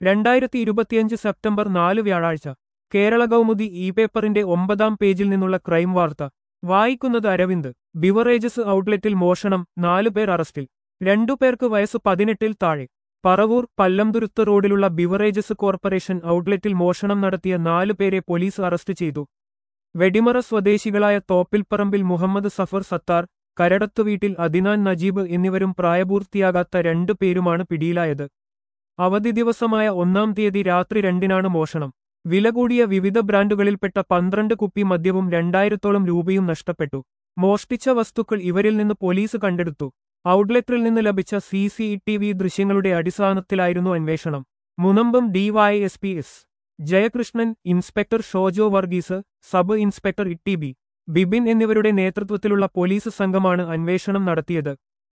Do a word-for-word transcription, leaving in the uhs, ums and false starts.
രണ്ടായിരത്തി ഇരുപത്തിയഞ്ച് സെപ്റ്റംബർ നാല് വ്യാഴാഴ്ച കേരള കൗമുദി ഇ പേപ്പറിന്റെ ഒമ്പതാം പേജിൽ നിന്നുള്ള ക്രൈം വാർത്ത വായിക്കുന്നത് അരവിന്ദ്. ബിവറേജസ് ഔട്ട്ലെറ്റിൽ മോഷണം, നാലുപേർ അറസ്റ്റിൽ. രണ്ടുപേർക്ക് വയസ്സ് പതിനെട്ടിൽ താഴെ. പറവൂർ പല്ലംതുരുത്ത് റോഡിലുള്ള ബിവറേജസ് കോർപ്പറേഷൻ ഔട്ട്ലെറ്റിൽ മോഷണം നടത്തിയ നാലുപേരെ പോലീസ് അറസ്റ്റ് ചെയ്തു. വെടിമറ സ്വദേശികളായ തോപ്പിൽപ്പറമ്പിൽ മുഹമ്മദ് സഫർ സത്താർ, കരടത്തു വീട്ടിൽ അദിനാൻ നജീബ് എന്നിവരും പ്രായപൂർത്തിയാകാത്ത രണ്ടു പേരുമാണ് പിടിയിലായത്. അവധി ദിവസമായ ഒന്നാം തീയതി രാത്രി രണ്ടിനാണ് മോഷണം. വില കൂടിയ വിവിധ ബ്രാൻഡുകളിൽപ്പെട്ട പന്ത്രണ്ട് കുപ്പി മദ്യവും രണ്ടായിരത്തോളം രൂപയും നഷ്ടപ്പെട്ടു. മോഷ്ടിച്ച വസ്തുക്കൾ ഇവരിൽ നിന്ന് പോലീസ് കണ്ടെടുത്തു. ഔട്ട്ലെറ്റിൽ നിന്ന് ലഭിച്ച സി സി ടി വി ദൃശ്യങ്ങളുടെ അടിസ്ഥാനത്തിലായിരുന്നു അന്വേഷണം. Munambam DYSP S Jayakrishnan, inspector Shojo Varghese, sub inspector E T B Bibin എന്നിവരുടെ നേതൃത്വത്തിലുള്ള പോലീസ് സംഘമാണ് അന്വേഷണം നടത്തിയത്.